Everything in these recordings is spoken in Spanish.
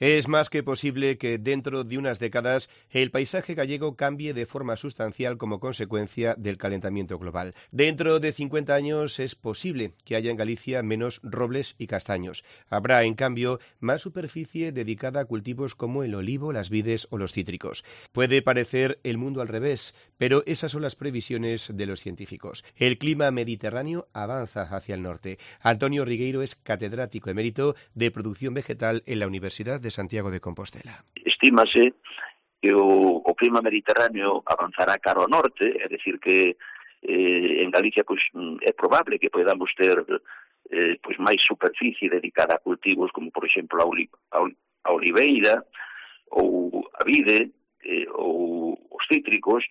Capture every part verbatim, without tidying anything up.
Es más que posible que dentro de unas décadas el paisaje gallego cambie de forma sustancial como consecuencia del calentamiento global. Dentro de cincuenta años es posible que haya en Galicia menos robles y castaños. Habrá, en cambio, más superficie dedicada a cultivos como el olivo, las vides o los cítricos. Puede parecer el mundo al revés, pero esas son las previsiones de los científicos. El clima mediterráneo avanza hacia el norte. Antonio Rigueiro es catedrático emérito de producción vegetal en la Universidad de Santiago de Compostela. Estímase que o, o clima mediterráneo avanzará cara ao norte, é dicir que eh, en Galicia pois, é probable que podamos ter eh, pois, máis superficie dedicada a cultivos como, por exemplo, a, oli, a, a oliveira ou a vide eh, ou os cítricos.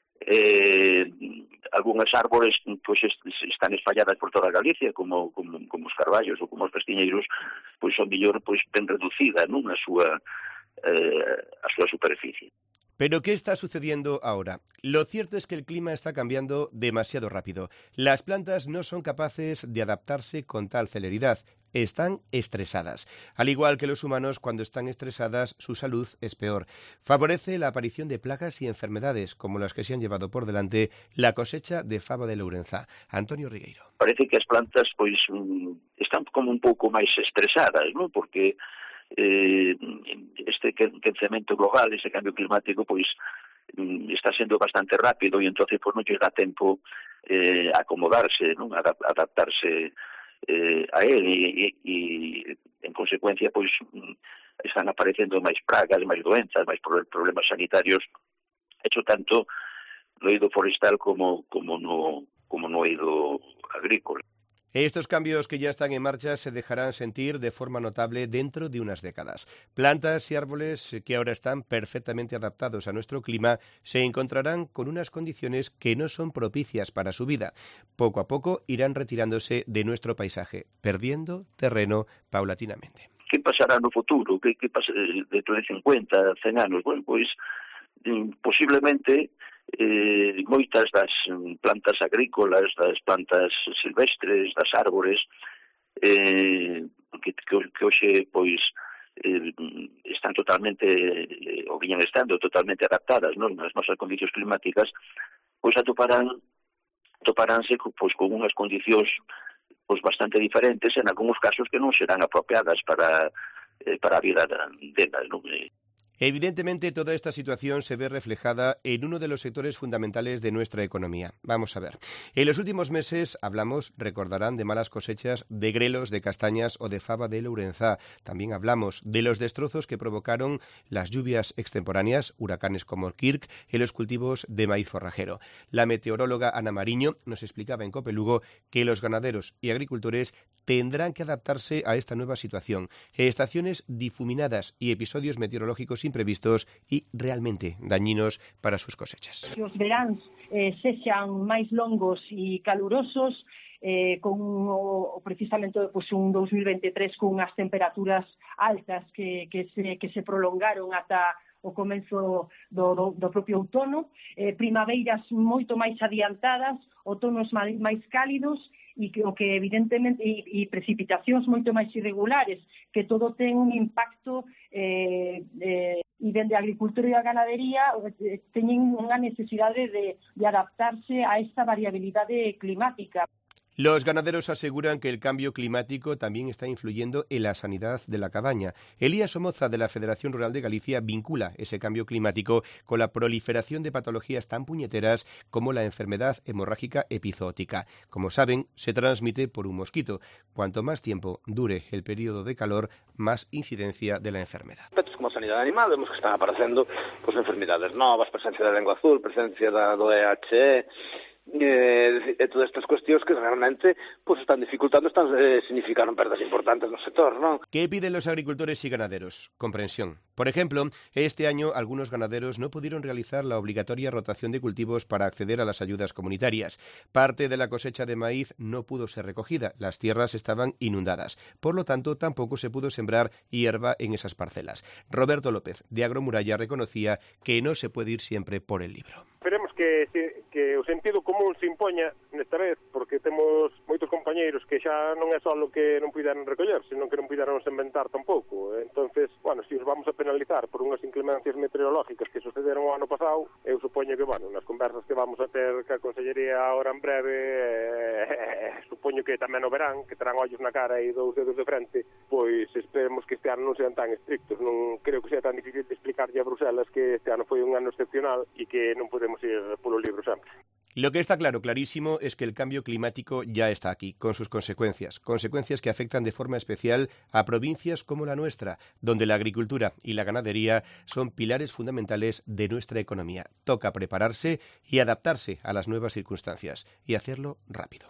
Eh, algunhas árbores pois, están espalladas por toda Galicia, como, como, como os carballos ou como os pestiñeiros, pois son mellor pois, ben reducida non a súa, eh, a súa superficie. ¿Pero qué está sucediendo ahora? Lo cierto es que el clima está cambiando demasiado rápido. Las plantas no son capaces de adaptarse con tal celeridad. Están estresadas. Al igual que los humanos, cuando están estresadas, su salud es peor. Favorece la aparición de plagas y enfermedades, como las que se han llevado por delante la cosecha de faba de Lourenzá. Antonio Rigueiro. Parece que as plantas pois están como un pouco máis estresadas, non? Porque eh, este quencemento global, ese cambio climático, pois está sendo bastante rápido e entonces pois non lles dá tempo eh, a acomodarse, non? A adaptarse eh, a él e, e, en consecuencia pois están aparecendo máis pragas, máis doenzas, máis problemas sanitarios, hecho tanto no eido forestal como, como, no, como no eido agrícola. Estos cambios que ya están en marcha se dejarán sentir de forma notable dentro de unas décadas. Plantas y árboles que ahora están perfectamente adaptados a nuestro clima se encontrarán con unas condiciones que no son propicias para su vida. Poco a poco irán retirándose de nuestro paisaje, perdiendo terreno paulatinamente. ¿Qué pasará no futuro? ¿Qué, qué pasa dentro de cincuenta, cen anos? Bueno, pois posiblemente eh, moitas das plantas agrícolas, das plantas silvestres, das árbores eh, que, que, que hoxe pois eh, están totalmente eh, ou viñan estando totalmente adaptadas, non, nas nosas condicións climáticas, pois atoparán atoparánse pois con unhas condicións pois bastante diferentes, en algúns casos que non serán apropiadas para eh, para a vida delas, non? Evidentemente, toda esta situación se ve reflejada en uno de los sectores fundamentales de nuestra economía. Vamos a ver. En los últimos meses hablamos, recordarán, de malas cosechas de grelos, de castañas o de faba de Lourenzá. También hablamos de los destrozos que provocaron las lluvias extemporáneas, huracanes como Kirk, en los cultivos de maíz forrajero. La meteoróloga Ana Mariño nos explicaba en Copelugo que los ganaderos y agricultores tendrán que adaptarse a esta nueva situación. Estaciones difuminadas y episodios meteorológicos imprevistos y realmente dañinos para sus cosechas. Que os veráns eh, sexan máis longos e calurosos, eh, con o, precisamente pues, un dos mil veintitrés con unhas temperaturas altas que, que, se, que se prolongaron ata o comenzo do, do, do propio outono, eh, primaveiras moito máis adiantadas, outonos máis, máis cálidos, e que o que evidentemente e, e precipitacións moito máis irregulares, que todo ten un impacto eh, eh, e dende a agricultura e a ganadería eh, teñen unha necesidade de, de adaptarse a esta variabilidade climática. Los ganaderos aseguran que el cambio climático también está influyendo en la sanidad de la cabaña. Elías Somoza, de la Federación Rural de Galicia, vincula ese cambio climático con la proliferación de patologías tan puñeteras como la enfermedad hemorrágica epizootica. Como saben, se transmite por un mosquito. Cuanto más tiempo dure el periodo de calor, más incidencia de la enfermedad. Aspectos como a sanidade animal, vemos que están aparecendo pues, enfermedades novas, presencia da lengua azul, presencia da, do E H E, Eh, e todas estas cuestións que realmente pues, están dificultando, están eh, significaron perdas importantes no sector, ¿no? ¿Qué piden los agricultores y ganaderos? Comprensión. Por ejemplo, este año algunos ganaderos no pudieron realizar la obligatoria rotación de cultivos para acceder a las ayudas comunitarias. Parte de la cosecha de maíz no pudo ser recogida, las tierras estaban inundadas. Por lo tanto, tampoco se pudo sembrar hierba en esas parcelas. Roberto López, de Agromuralla, reconocía que no se puede ir siempre por el libro. Esperemos que que o sentido común se impoña nesta vez, porque temos moitos compañeiros que xa non é só o que non puideron recoller, senón que non puideron se inventar tampouco. Entonces, bueno, se os vamos a penalizar por unhas inclemencias meteorológicas que sucederon o ano pasado, eu supoño que, bueno, nas conversas que vamos a ter ca Consellería ahora en breve, eh, supoño que tamén o verán, que terán ollos na cara e dous dedos de frente, pois esperemos que este ano non sean tan estrictos. Non creo que sea tan difícil de explicarlle a Bruselas que este ano foi un ano excepcional e que non podemos ir polo libro sempre. Lo que está claro, clarísimo, es que el cambio climático ya está aquí, con sus consecuencias. Consecuencias que afectan de forma especial a provincias como la nuestra, donde la agricultura y la ganadería son pilares fundamentales de nuestra economía. Toca prepararse y adaptarse a las nuevas circunstancias, y hacerlo rápido.